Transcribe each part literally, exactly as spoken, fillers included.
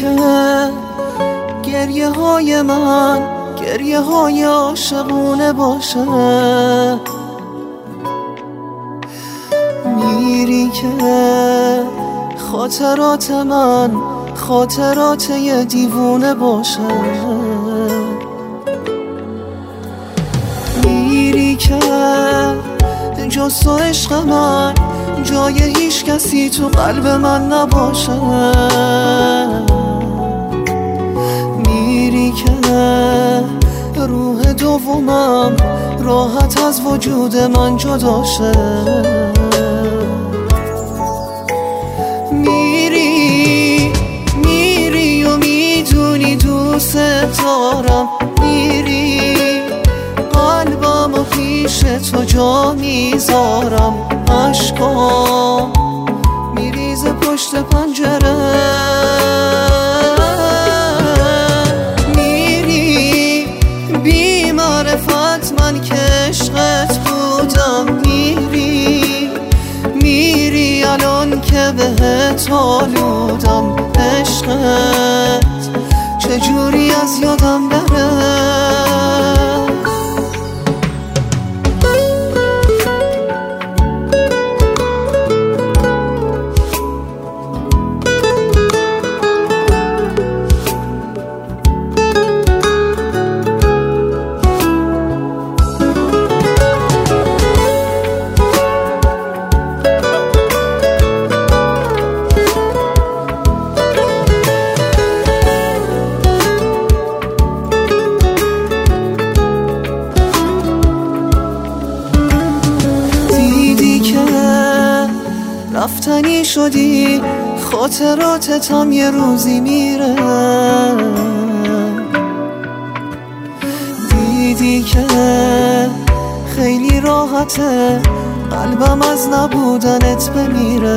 که گریه های من گریه های عاشقونه باشه، میری که خاطرات من خاطرات یه دیوونه باشه، میری که جز تو عشق من جای هیچ کسی تو قلب من نباشه، میری که روح دومم راحت از وجود من جدا شه، میری میری و میدونی دوست دارم، میری قلبم و پیش تو جا میذارم، عشقام میریزه پشت پنجره، میری بی معرفت من که عشقت بودم، میری میری الان که بهت آلودم، عشقت چجوری از یادم بره. رفتنی شدی خاطراتتم یه روزی میره، دیدی که خیلی راحته قلبم از نبودنت بمیره،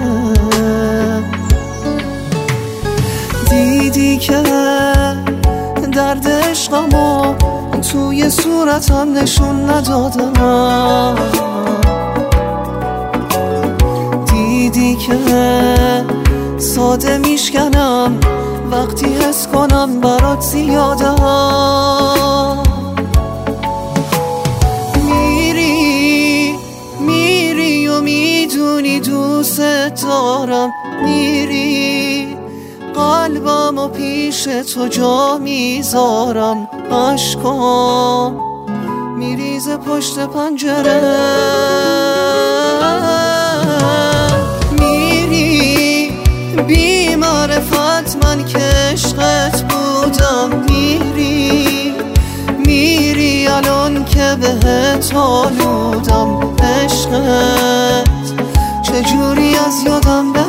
دیدی که درد عشقمو توی صورتم نشون ندادم، دیدی که ساده میشکنم وقتی حس کنم برات زیادم، میری میری و میدونی دوست دارم، میری قلبم و پیش تو جا میذارم، عشقام میریزه پشت پنجره، بی معرفت من که عشقت بودم، میری میری الان که بهت آلودم، عشقت چجوری از یادم بره.